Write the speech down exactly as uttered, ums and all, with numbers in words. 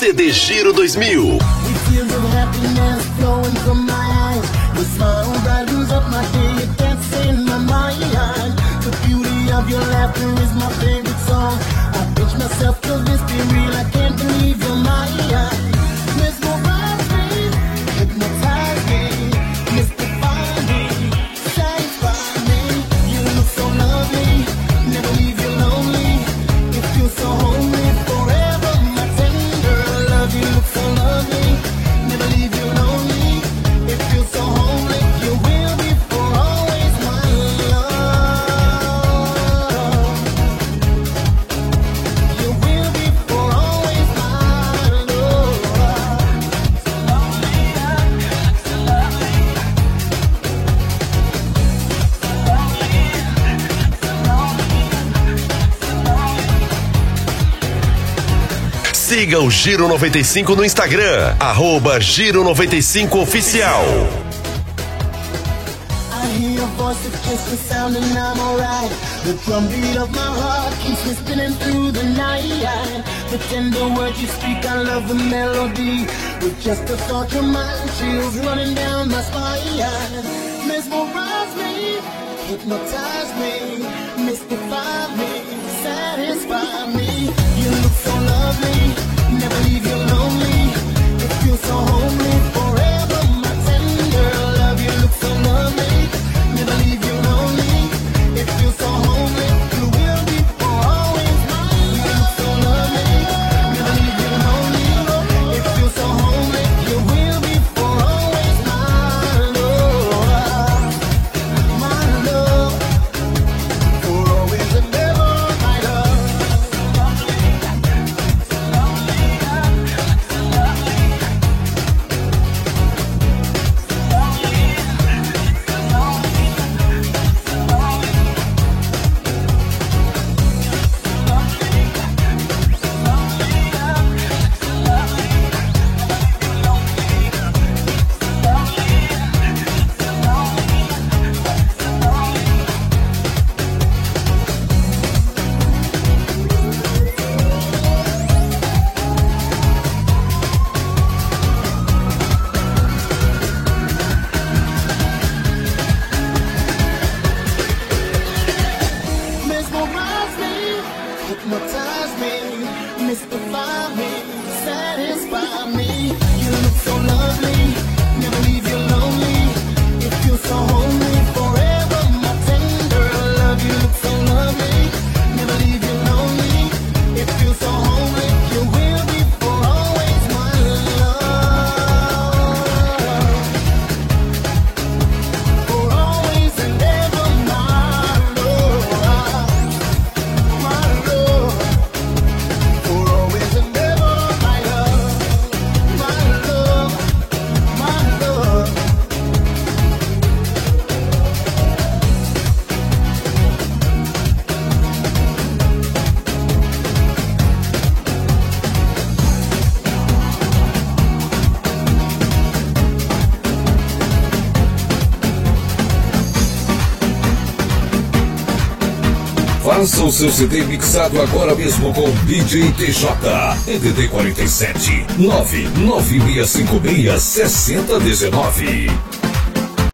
C D Giro dois mil. Siga o Giro noventa e cinco no Instagram, arroba Giro noventa e cinco Oficial. The drumbeat of my heart keeps me spinning through the night. The tender words you speak, I love the melody. With just a thought, your mind chills running down my spine. Mesmerize me, hypnotize me, mystify me, satisfy me. You look so lovely, never leave you lonely. It feels so homely, forever my tender love. You look so lovely, never leave you lonely. It feels so homely, you will be for always mine. You look so lovely, never leave you lonely. It feels so homely, you will be for always mine. Oh, my love, for always and ever, my love. Mesmerize me, hypnotize me, mystify me, satisfy me. You look so lovely, never leave you lonely. It feels so homely, forever my tender love. You look so lovely, never leave you lonely. It feels so homely, you will be for always my love. For always and ever my love. My love. For always and ever my love. My love. My love. Faça o seu C D mixado agora mesmo com D J T J. D D D quarenta e sete, nove nove seis cinco seis, sessenta dezenove.